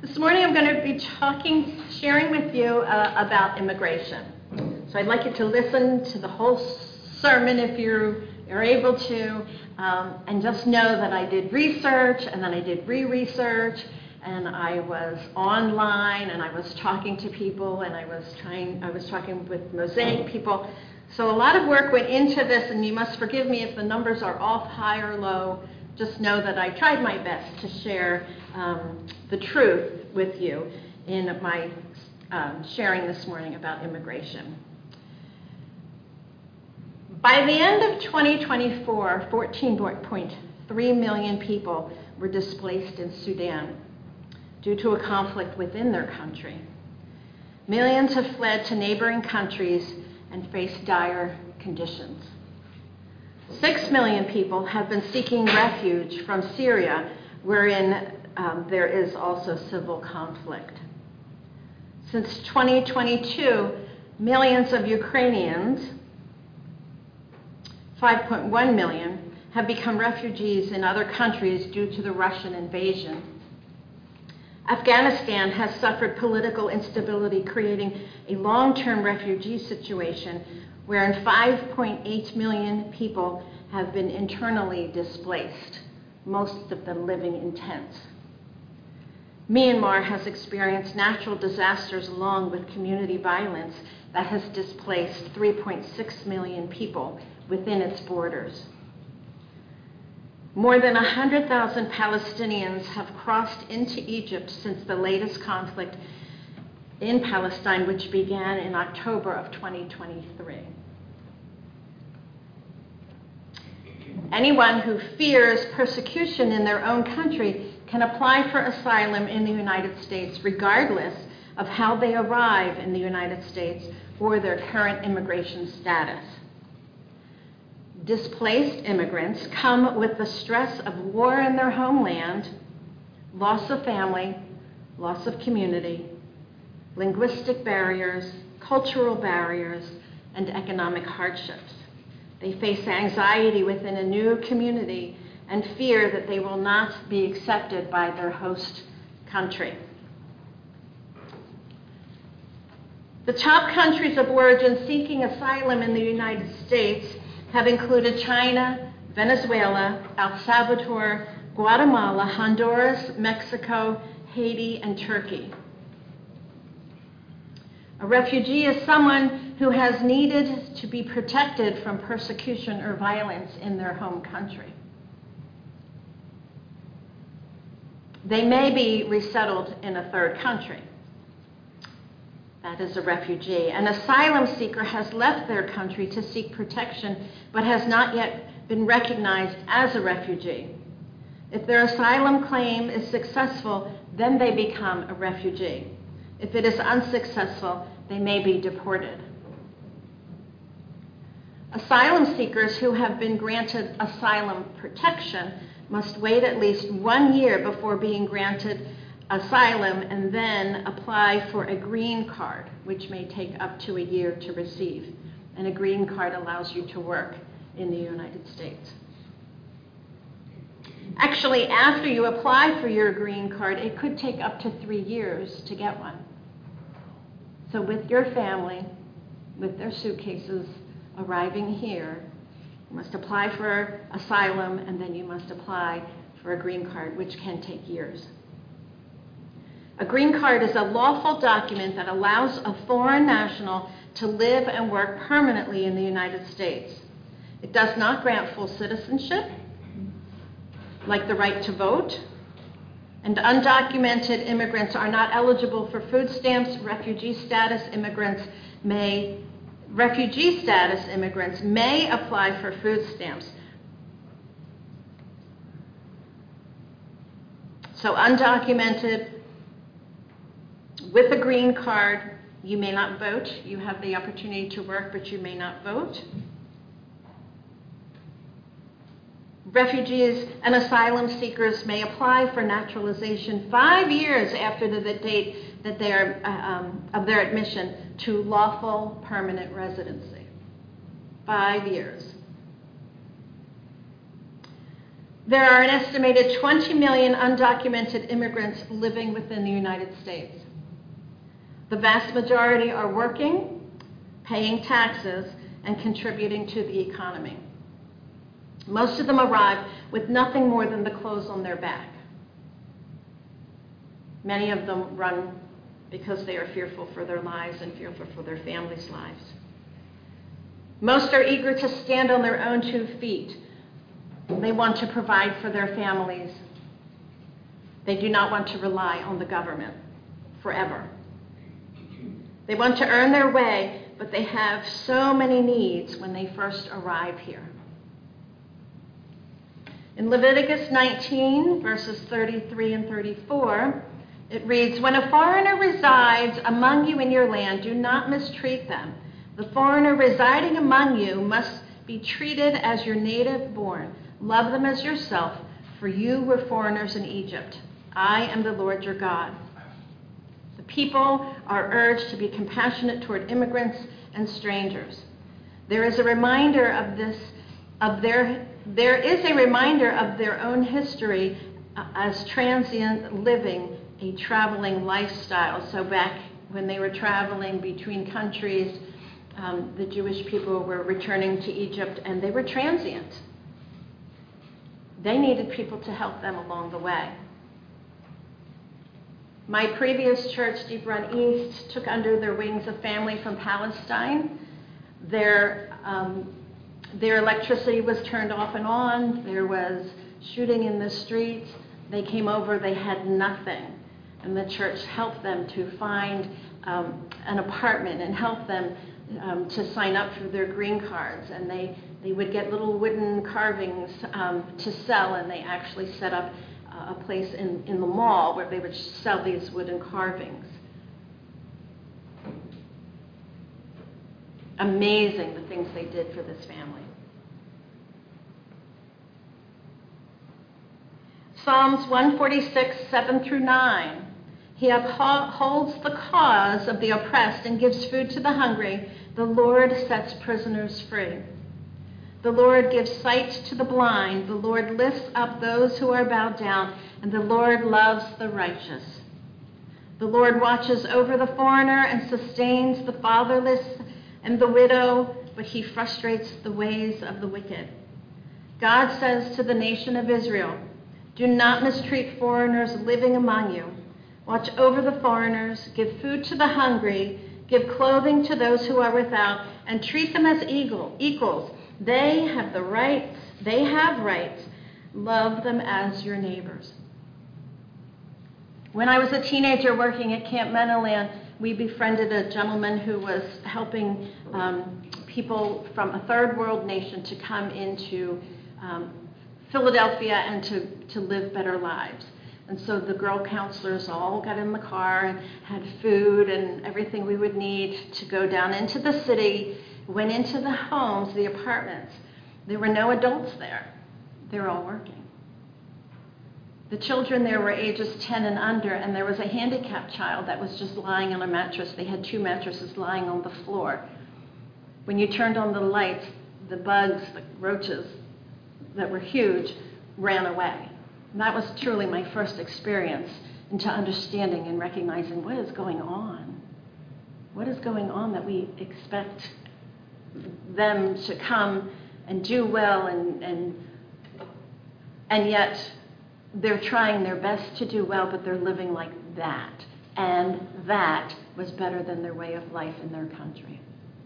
This morning I'm going to be sharing with you about immigration. So I'd like you to listen to the whole sermon if you're able to, and just know that I did research, and then I did re-research, and I was online, and I was talking to people, and I was talking with Mosaic people. So a lot of work went into this, and you must forgive me if the numbers are off, high or low. Just know that I tried my best to share the truth with you in my sharing this morning about immigration. By the end of 2024, 14.3 million people were displaced in Sudan due to a conflict within their country. Millions have fled to neighboring countries and face dire conditions. 6 million people have been seeking refuge from Syria, wherein there is also civil conflict. Since 2022, millions of Ukrainians, 5.1 million, have become refugees in other countries due to the Russian invasion. Afghanistan has suffered political instability, creating a long-term refugee situation wherein 5.8 million people have been internally displaced, most of them living in tents. Myanmar has experienced natural disasters along with community violence that has displaced 3.6 million people within its borders. More than 100,000 Palestinians have crossed into Egypt since the latest conflict in Palestine, which began in October of 2023. Anyone who fears persecution in their own country can apply for asylum in the United States, regardless of how they arrive in the United States or their current immigration status. Displaced immigrants come with the stress of war in their homeland, loss of family, loss of community, linguistic barriers, cultural barriers, and economic hardships. They face anxiety within a new community and fear that they will not be accepted by their host country. The top countries of origin seeking asylum in the United States have included China, Venezuela, El Salvador, Guatemala, Honduras, Mexico, Haiti, and Turkey. A refugee is someone who has needed to be protected from persecution or violence in their home country. They may be resettled in a third country. That is a refugee. An asylum seeker has left their country to seek protection, but has not yet been recognized as a refugee. If their asylum claim is successful, then they become a refugee. If it is unsuccessful, they may be deported. Asylum seekers who have been granted asylum protection must wait at least 1 year before being granted asylum and then apply for a green card, which may take up to a year to receive. And a green card allows you to work in the United States. Actually, after you apply for your green card, it could take up to 3 years to get one. So with your family, with their suitcases arriving here, you must apply for asylum, and then you must apply for a green card, which can take years. A green card is a lawful document that allows a foreign national to live and work permanently in the United States. It does not grant full citizenship, like the right to vote, and undocumented immigrants are not eligible for food stamps. Refugee status immigrants may apply for food stamps. So undocumented, with a green card, you may not vote. You have the opportunity to work, but you may not vote. Refugees and asylum seekers may apply for naturalization 5 years after the date that they are of their admission to lawful permanent residency. 5 years. There are an estimated 20 million undocumented immigrants living within the United States. The vast majority are working, paying taxes, and contributing to the economy. Most of them arrive with nothing more than the clothes on their back. Many of them run because they are fearful for their lives and fearful for their families' lives. Most are eager to stand on their own 2 feet. They want to provide for their families. They do not want to rely on the government forever. They want to earn their way, but they have so many needs when they first arrive here. In Leviticus 19, verses 33 and 34, it reads, "When a foreigner resides among you in your land, do not mistreat them. The foreigner residing among you must be treated as your native born. Love them as yourself, for you were foreigners in Egypt. I am the Lord your God." The people are urged to be compassionate toward immigrants and strangers. There is a reminder of their own history as transient living, a traveling lifestyle. So back when they were traveling between countries, the Jewish people were returning to Egypt, and they were transient. They needed people to help them along the way. My previous church, Deep Run East, took under their wings a family from Palestine. Their electricity was turned off and on. There was shooting in the streets. They came over, they had nothing. And the church helped them to find an apartment and helped them to sign up for their green cards. And they would get little wooden carvings to sell, and they actually set up a place in the mall where they would sell these wooden carvings. Amazing the things they did for this family. Psalms 146, 7 through 9. He upholds the cause of the oppressed and gives food to the hungry. The Lord sets prisoners free. The Lord gives sight to the blind. The Lord lifts up those who are bowed down, and the Lord loves the righteous. The Lord watches over the foreigner and sustains the fatherless and the widow, but he frustrates the ways of the wicked. God says to the nation of Israel, "Do not mistreat foreigners living among you. Watch over the foreigners, give food to the hungry, give clothing to those who are without, and treat them as equals. They have rights. Love them as your neighbors." When I was a teenager working at Camp Menaland, we befriended a gentleman who was helping people from a third world nation to come into Philadelphia and to live better lives. And so the girl counselors all got in the car and had food and everything we would need to go down into the city, went into the homes, the apartments. There were no adults there. They were all working. The children there were ages 10 and under, and there was a handicapped child that was just lying on a mattress. They had 2 mattresses lying on the floor. When you turned on the lights, the bugs, the roaches that were huge, ran away. And that was truly my first experience into understanding and recognizing what is going on. What is going on that we expect them to come and do well, and yet they're trying their best to do well, but they're living like that. And that was better than their way of life in their country.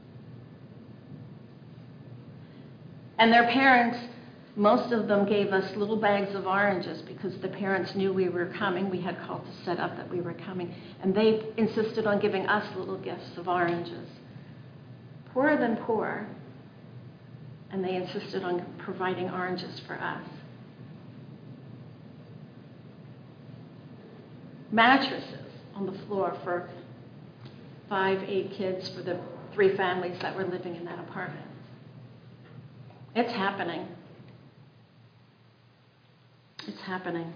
And their parents, most of them gave us little bags of oranges because the parents knew we were coming. We had called to set up that we were coming. And they insisted on giving us little gifts of oranges. Poorer than poor. And they insisted on providing oranges for us. Mattresses on the floor for 5-8 kids for the 3 families that were living in that apartment. It's happening. It's happening.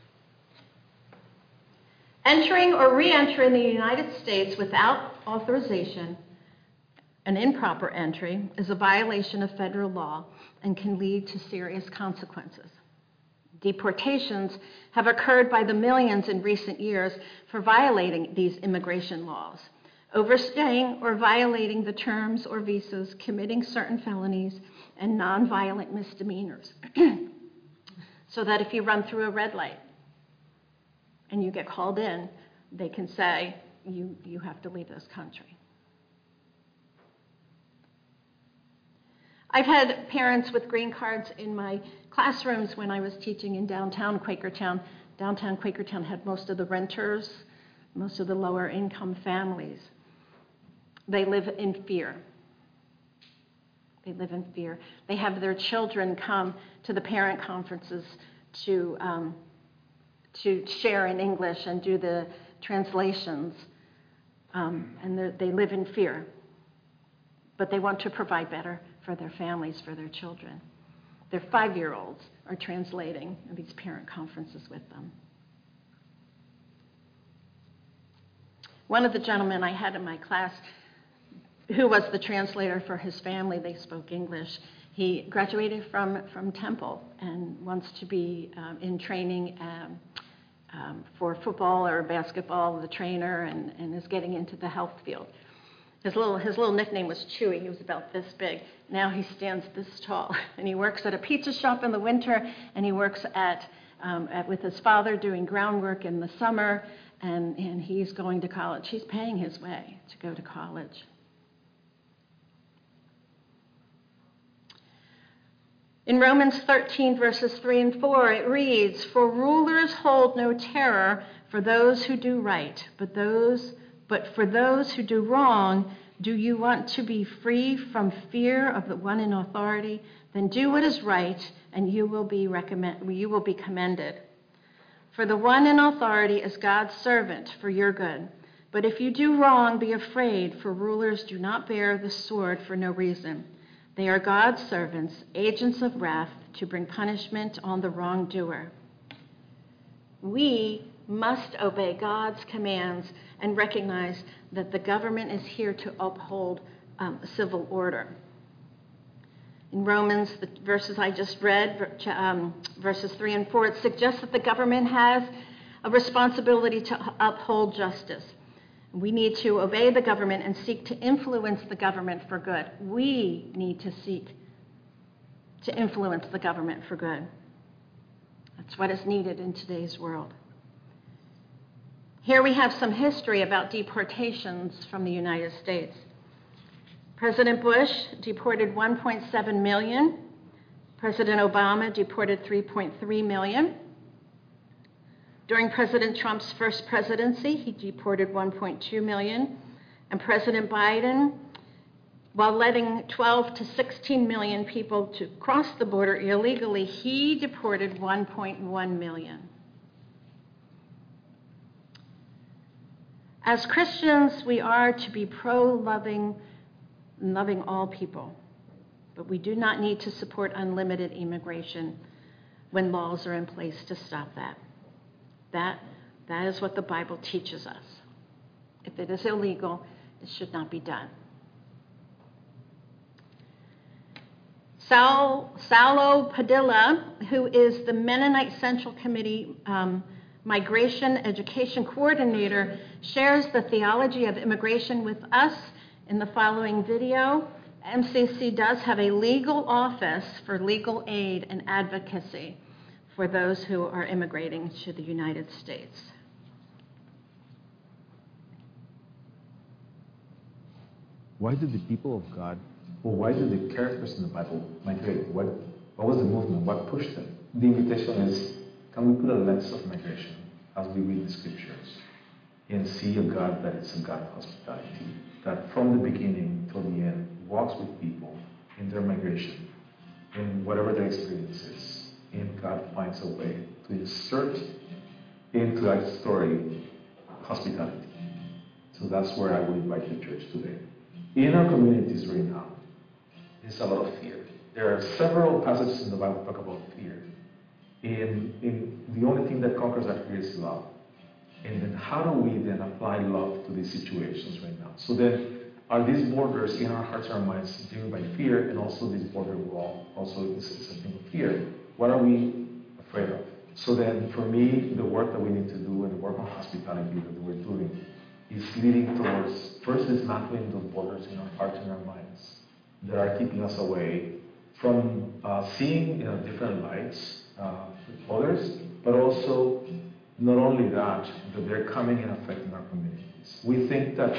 Entering or re-entering the United States without authorization, an improper entry, is a violation of federal law and can lead to serious consequences. deportations have occurred by the millions in recent years for violating these immigration laws, overstaying or violating the terms or visas, committing certain felonies, and nonviolent misdemeanors. So that if you run through a red light and you get called in, they can say, you have to leave this country. I've had parents with green cards in my classrooms when I was teaching in downtown Quakertown. Downtown Quakertown had most of the renters, most of the lower income families. They live in fear. They live in fear. They have their children come to the parent conferences to share in English and do the translations, and they live in fear. But they want to provide better for their families, for their children. Their 5-year-olds are translating at these parent conferences with them. One of the gentlemen I had in my class, who was the translator for his family, they spoke English. He graduated from Temple and wants to be in training for football or basketball, the trainer, and is getting into the health field. His little nickname was Chewy. He was about this big. Now he stands this tall. And he works at a pizza shop in the winter, and he works with his father doing groundwork in the summer, and he's going to college. He's paying his way to go to college. In Romans 13, verses 3 and 4, it reads, "For rulers hold no terror for those who do right, but for those who do wrong, do you want to be free from fear of the one in authority? Then do what is right, and you will be commended. For the one in authority is God's servant for your good. But if you do wrong, be afraid, for rulers do not bear the sword for no reason. They are God's servants, agents of wrath, to bring punishment on the wrongdoer." We must obey God's commands and recognize that the government is here to uphold civil order. In Romans, the verses I just read, verses 3 and 4, it suggests that the government has a responsibility to uphold justice. We need to obey the government and seek to influence the government for good. We need to seek to influence the government for good. That's what is needed in today's world. Here we have some history about deportations from the United States. President Bush deported 1.7 million. President Obama deported 3.3 million. During President Trump's first presidency, he deported 1.2 million. And President Biden, while letting 12 to 16 million people to cross the border illegally, he deported 1.1 million. As Christians, we are to be pro-loving and loving all people, but we do not need to support unlimited immigration when laws are in place to stop that. That is what the Bible teaches us. If it is illegal, it should not be done. Saulo Padilla, who is the Mennonite Central Committee Migration Education Coordinator, shares the theology of immigration with us in the following video. MCC does have a legal office for legal aid and advocacy for those who are immigrating to the United States. Why did the people of God, or why did the characters in the Bible migrate? What was the movement? What pushed them? The invitation is, can we put a lens of migration as we read the scriptures and see a God that is a God of hospitality, that from the beginning till the end walks with people in their migration, in whatever their experience is, and God finds a way to insert into that story hospitality. So that's where I would invite the church today. In our communities right now, there's a lot of fear. There are several passages in the Bible that talk about fear. And the only thing that conquers that fear is love. And then how do we then apply love to these situations right now? So then, are these borders in our hearts and our minds driven by fear, and also this border wall also is a thing of fear? What are we afraid of? So then, for me, the work that we need to do and the work of hospitality that we're doing is leading towards first dismantling those borders in our hearts and our minds that are keeping us away from seeing in different lights with others, but also not only that, but they're coming and affecting our communities. We think that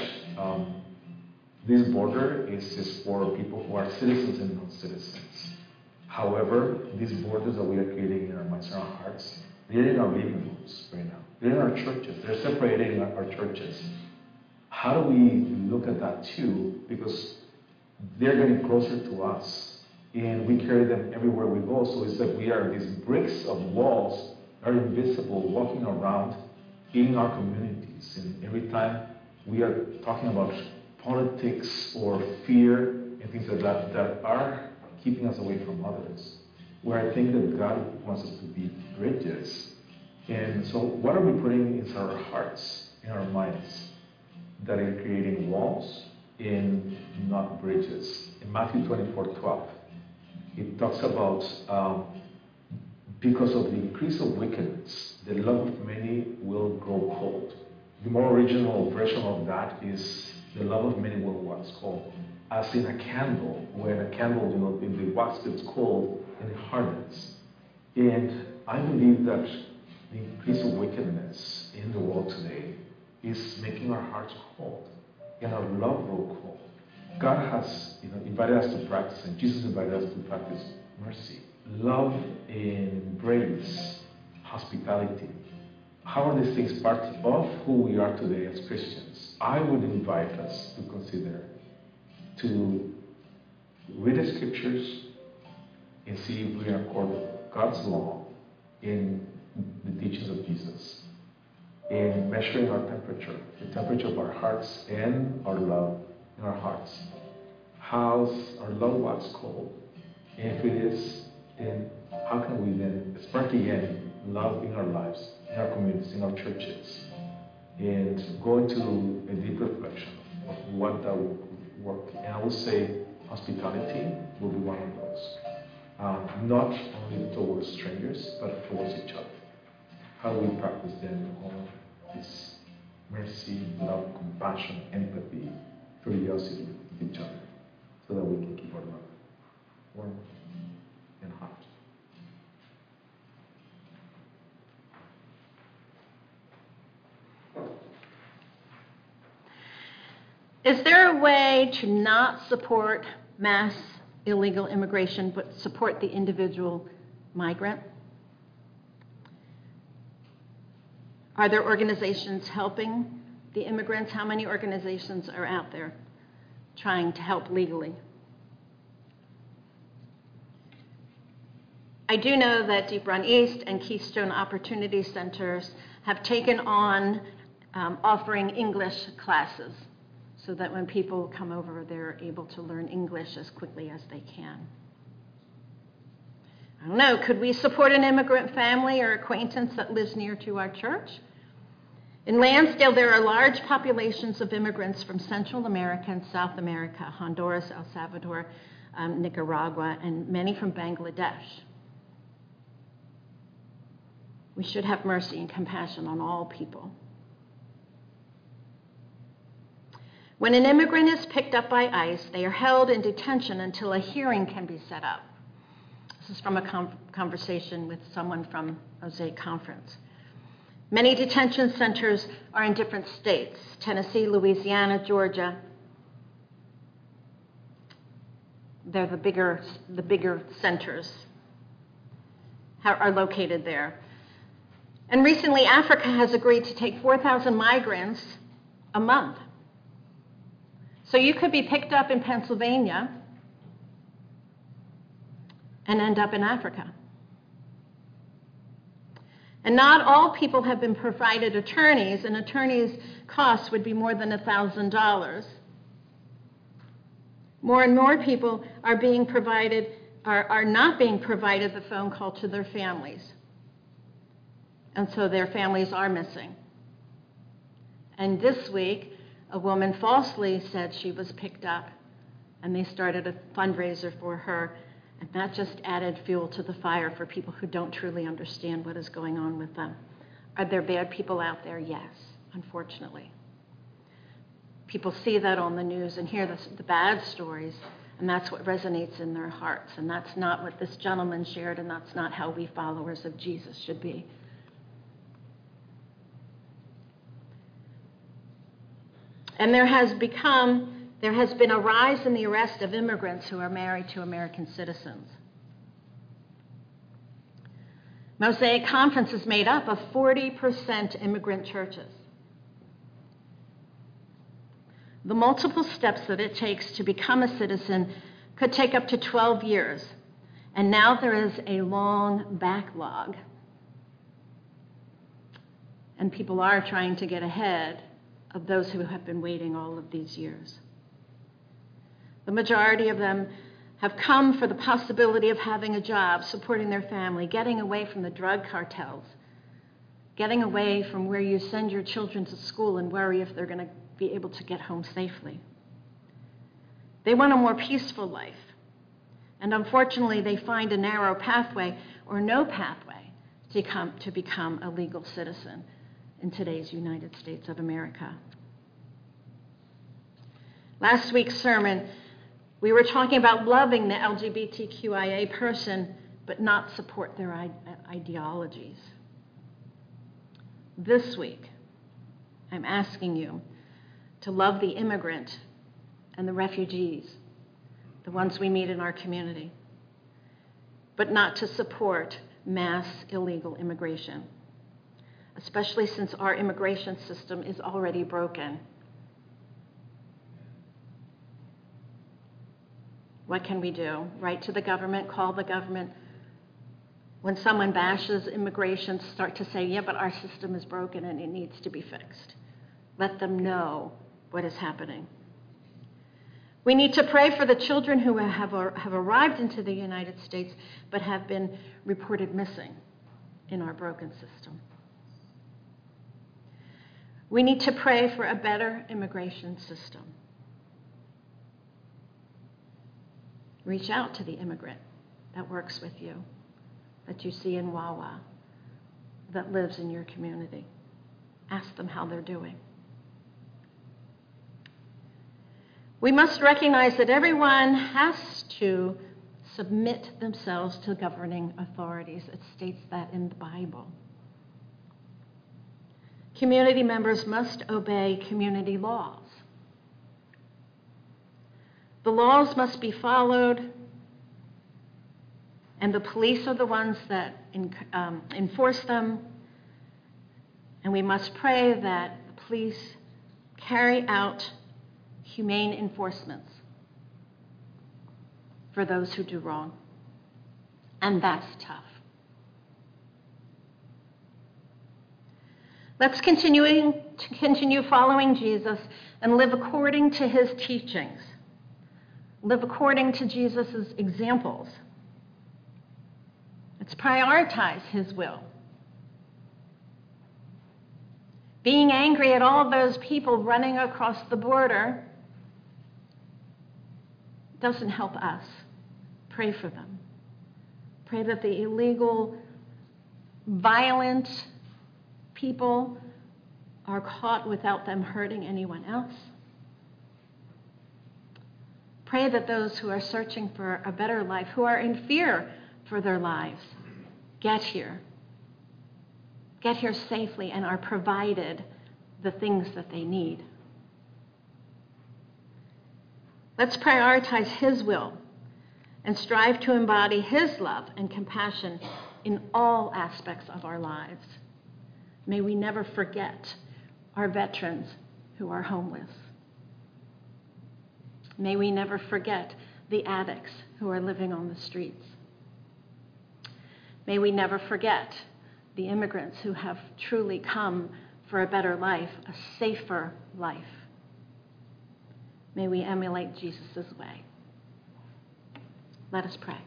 this border is just for people who are citizens and non-citizens. However, these borders that we are creating in our minds and our hearts, they're in our living rooms right now. They're in our churches. They're separating our churches. How do we look at that too? Because they're getting closer to us, and we carry them everywhere we go. So it's that we are these bricks of walls that are invisible, walking around in our communities. And every time we are talking about politics or fear and things like that are keeping us away from others, where I think that God wants us to be bridges. And so what are we putting into our hearts, in our minds, that are creating walls and not bridges? In Matthew 24:12, it talks about because of the increase of wickedness, the love of many will grow cold. The more original version of that is the love of many will wax cold. As in a candle, when a candle, in the wax gets cold and it hardens. And I believe that the increase of wickedness in the world today is making our hearts cold and our love grow cold. God has invited us to practice, and Jesus invited us to practice mercy, love, embrace, hospitality. How are these things part of who we are today as Christians? I would invite us to consider to read the scriptures and see if we are according to God's law in the teachings of Jesus, in measuring our temperature, the temperature of our hearts and our love in our hearts. How's our love wax cold? And if it is, then how can we then spark again love in our lives, in our communities, in our churches, and go into a deep reflection of what that will work? And I would say hospitality will be one of those. Not only towards strangers, but towards each other. How do we practice then all this mercy, love, compassion, empathy, curiosity with each other, so that we can keep our love warm and hot? Is there a way to not support mass illegal immigration, but support the individual migrant? Are there organizations helping the immigrants? How many organizations are out there trying to help legally? I do know that Deep Run East and Keystone Opportunity Centers have taken on offering English classes, so that when people come over, they're able to learn English as quickly as they can. I don't know, could we support an immigrant family or acquaintance that lives near to our church? In Lansdale, there are large populations of immigrants from Central America and South America, Honduras, El Salvador, Nicaragua, and many from Bangladesh. We should have mercy and compassion on all people. When an immigrant is picked up by ICE, they are held in detention until a hearing can be set up. This is from a conversation with someone from Mosaic Conference. Many detention centers are in different states: Tennessee, Louisiana, Georgia. They're the bigger centers are located there. And recently, Africa has agreed to take 4,000 migrants a month. So you could be picked up in Pennsylvania and end up in Africa. And not all people have been provided attorneys, and attorneys' costs would be more than $1,000. More and more people are not being provided the phone call to their families. And so their families are missing. And this week, a woman falsely said she was picked up, and they started a fundraiser for her, And that just added fuel to the fire for people who don't truly understand what is going on with them. Are there bad people out there? Yes, unfortunately. People see that on the news and hear the bad stories, and that's what resonates in their hearts. And that's not what this gentleman shared, and that's not how we followers of Jesus should be. And there has been a rise in the arrest of immigrants who are married to American citizens. Mosaic Conference is made up of 40% immigrant churches. The multiple steps that it takes to become a citizen could take up to 12 years, and now there is a long backlog. And people are trying to get ahead of those who have been waiting all of these years. The majority of them have come for the possibility of having a job, supporting their family, getting away from the drug cartels, getting away from where you send your children to school and worry if they're going to be able to get home safely. They want a more peaceful life. And unfortunately, they find a narrow pathway or no pathway to become a legal citizen in today's United States of America. Last week's sermon, we were talking about loving the LGBTQIA person, but not support their ideologies. This week, I'm asking you to love the immigrant and the refugees, the ones we meet in our community, but not to support mass illegal immigration, especially since our immigration system is already broken. What can we do? Write to the government, call the government. When someone bashes immigration, start to say, yeah, but our system is broken and it needs to be fixed. Let them know what is happening. We need to pray for the children who have arrived into the United States but have been reported missing in our broken system. We need to pray for a better immigration system. Reach out to the immigrant that works with you, that you see in Wawa, that lives in your community. Ask them how they're doing. We must recognize that everyone has to submit themselves to governing authorities. It states that in the Bible. Community members must obey community laws. The laws must be followed, and the police are the ones that enforce them. And we must pray that the police carry out humane enforcements for those who do wrong. And that's tough. Let's continue following Jesus and live according to his teachings. Live according to Jesus' examples. Let's prioritize his will. Being angry at all those people running across the border doesn't help us. Pray for them. Pray that the illegal, violent people are caught without them hurting anyone else. Pray that those who are searching for a better life, who are in fear for their lives, get here safely and are provided the things that they need. Let's prioritize his will and strive to embody his love and compassion in all aspects of our lives. May we never forget our veterans who are homeless. May we never forget the addicts who are living on the streets. May we never forget the immigrants who have truly come for a better life, a safer life. May we emulate Jesus' way. Let us pray.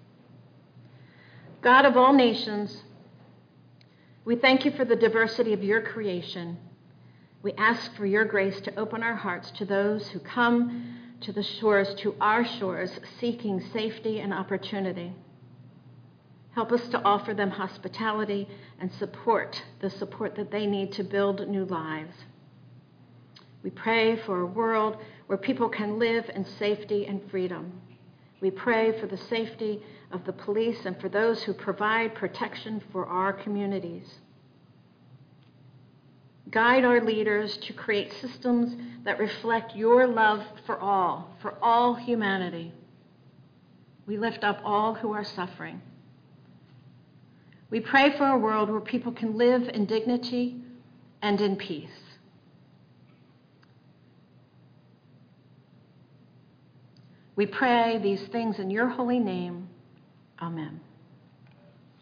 God of all nations, we thank you for the diversity of your creation. We ask for your grace to open our hearts to those who come to the shores, to our shores, seeking safety and opportunity. Help us to offer them hospitality and the support that they need to build new lives. We pray for a world where people can live in safety and freedom. We pray for the safety of the police and for those who provide protection for our communities. Guide our leaders to create systems that reflect your love for all humanity. We lift up all who are suffering. We pray for a world where people can live in dignity and in peace. We pray these things in your holy name. Amen.